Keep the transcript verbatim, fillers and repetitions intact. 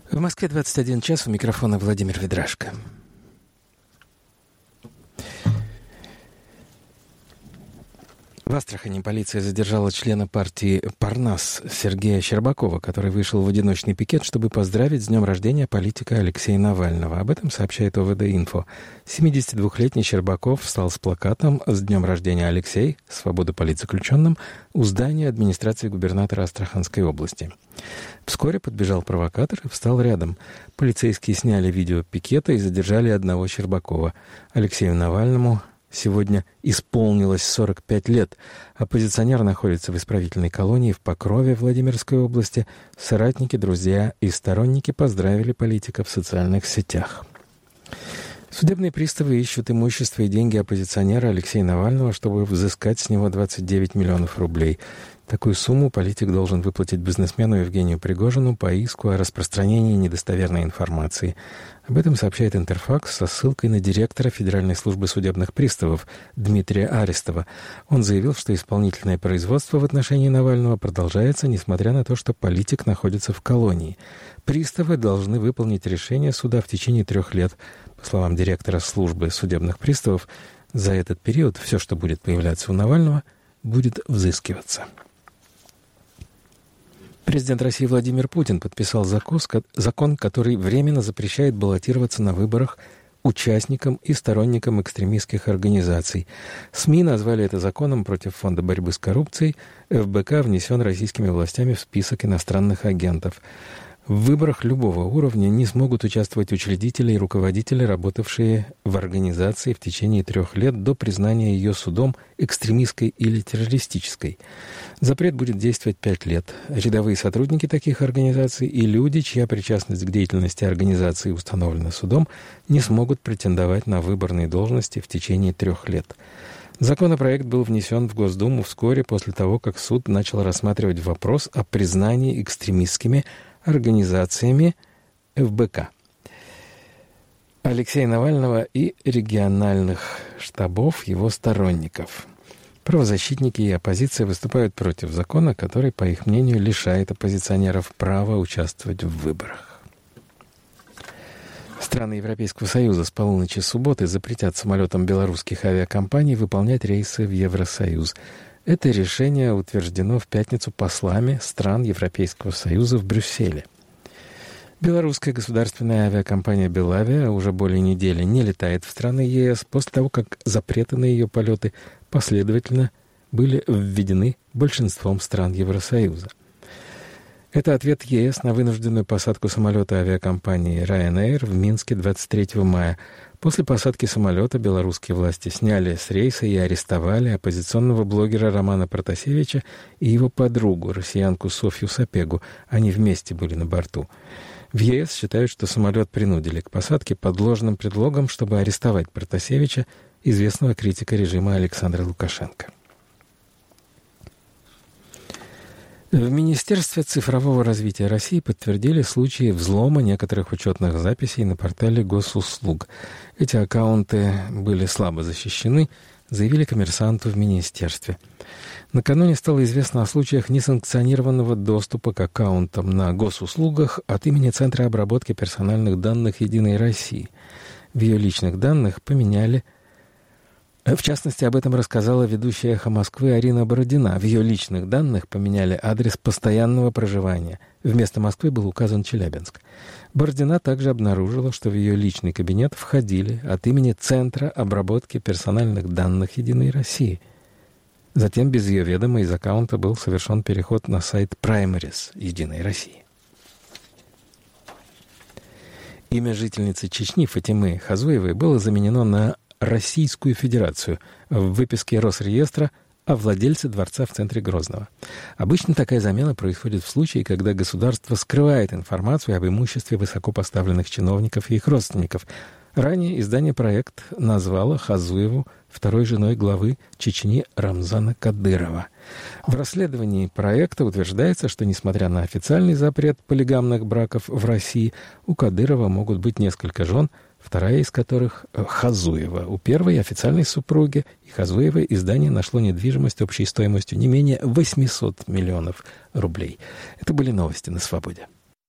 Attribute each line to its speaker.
Speaker 1: В Москве двадцать один час, у микрофона Владимир Ведрашко. В Астрахани полиция задержала члена партии «Парнас» Сергея Щербакова, который вышел в одиночный пикет, чтобы поздравить с днем рождения политика Алексея Навального. Об этом сообщает ОВД-Инфо. семидесятидвухлетний Щербаков встал с плакатом «С днем рождения, Алексей! Свобода политзаключенным» у здания администрации губернатора Астраханской области. Вскоре подбежал провокатор и встал рядом. Полицейские сняли видео пикета и задержали одного Щербакова. Алексею Навальному сегодня исполнилось сорок пять лет. Оппозиционер находится в исправительной колонии в Покрове Владимирской области. Соратники, друзья и сторонники поздравили политика в социальных сетях. Судебные приставы ищут имущество и деньги оппозиционера Алексея Навального, чтобы взыскать с него двадцать девять миллионов рублей. Такую сумму политик должен выплатить бизнесмену Евгению Пригожину по иску о распространении недостоверной информации. Об этом сообщает Интерфакс со ссылкой на директора Федеральной службы судебных приставов Дмитрия Арестова. Он заявил, что исполнительное производство в отношении Навального продолжается, несмотря на то, что политик находится в колонии. Приставы должны выполнить решение суда в течение трех лет. По словам директора службы судебных приставов, за этот период все, что будет появляться у Навального, будет взыскиваться. Президент России Владимир Путин подписал закон, который временно запрещает баллотироваться на выборах участникам и сторонникам экстремистских организаций. СМИ назвали это законом против Фонда борьбы с коррупцией. эф бэ ка внесен российскими властями в список иностранных агентов. В выборах любого уровня не смогут участвовать учредители и руководители, работавшие в организации в течение трех лет до признания ее судом экстремистской или террористической. Запрет будет действовать пять лет. Рядовые сотрудники таких организаций и люди, чья причастность к деятельности организации установлена судом, не смогут претендовать на выборные должности в течение трех лет. Законопроект был внесен в Госдуму вскоре после того, как суд начал рассматривать вопрос о признании экстремистскими организациями эф бэ ка Алексея Навального и региональных штабов его сторонников. Правозащитники и оппозиция выступают против закона, который, по их мнению, лишает оппозиционеров права участвовать в выборах. Страны Европейского Союза с полуночи субботы запретят самолетам белорусских авиакомпаний выполнять рейсы в Евросоюз. Это решение утверждено в пятницу послами стран Европейского Союза в Брюсселе. Белорусская государственная авиакомпания «Белавиа» уже более недели не летает в страны е эс после того, как запреты на ее полеты последовательно были введены большинством стран Евросоюза. Это ответ е эс на вынужденную посадку самолета авиакомпании Ryanair в Минске двадцать третьего мая. После посадки самолета белорусские власти сняли с рейса и арестовали оппозиционного блогера Романа Протасевича и его подругу, россиянку Софью Сапегу. Они вместе были на борту. В е эс считают, что самолет принудили к посадке под ложным предлогом, чтобы арестовать Протасевича, известного критика режима Александра Лукашенко. В Министерстве цифрового развития России подтвердили случаи взлома некоторых учетных записей на портале госуслуг. Эти аккаунты были слабо защищены, заявили коммерсанту в министерстве. Накануне стало известно о случаях несанкционированного доступа к аккаунтам на госуслугах от имени Центра обработки персональных данных «Единой России». В ее личных данных поменяли... В частности, об этом рассказала ведущая «Эхо Москвы» Арина Бородина. В ее личных данных поменяли адрес постоянного проживания. Вместо Москвы был указан Челябинск. Бородина также обнаружила, что в ее личный кабинет входили от имени Центра обработки персональных данных «Единой России». Затем без ее ведома из аккаунта был совершен переход на сайт Primaries «Единой России». Имя жительницы Чечни Фатимы Хазуевой было заменено на Российскую Федерацию в выписке Росреестра о владельце дворца в центре Грозного. Обычно такая замена происходит в случае, когда государство скрывает информацию об имуществе высокопоставленных чиновников и их родственников. Ранее издание «Проект» назвало Хазуеву второй женой главы Чечни Рамзана Кадырова. В расследовании проекта утверждается, что, несмотря на официальный запрет полигамных браков в России, у Кадырова могут быть несколько жен, вторая из которых — Хазуева. У первой официальной супруги и Хазуевой издание нашло недвижимость общей стоимостью не менее восемьсот миллионов рублей. Это были новости на «Свободе».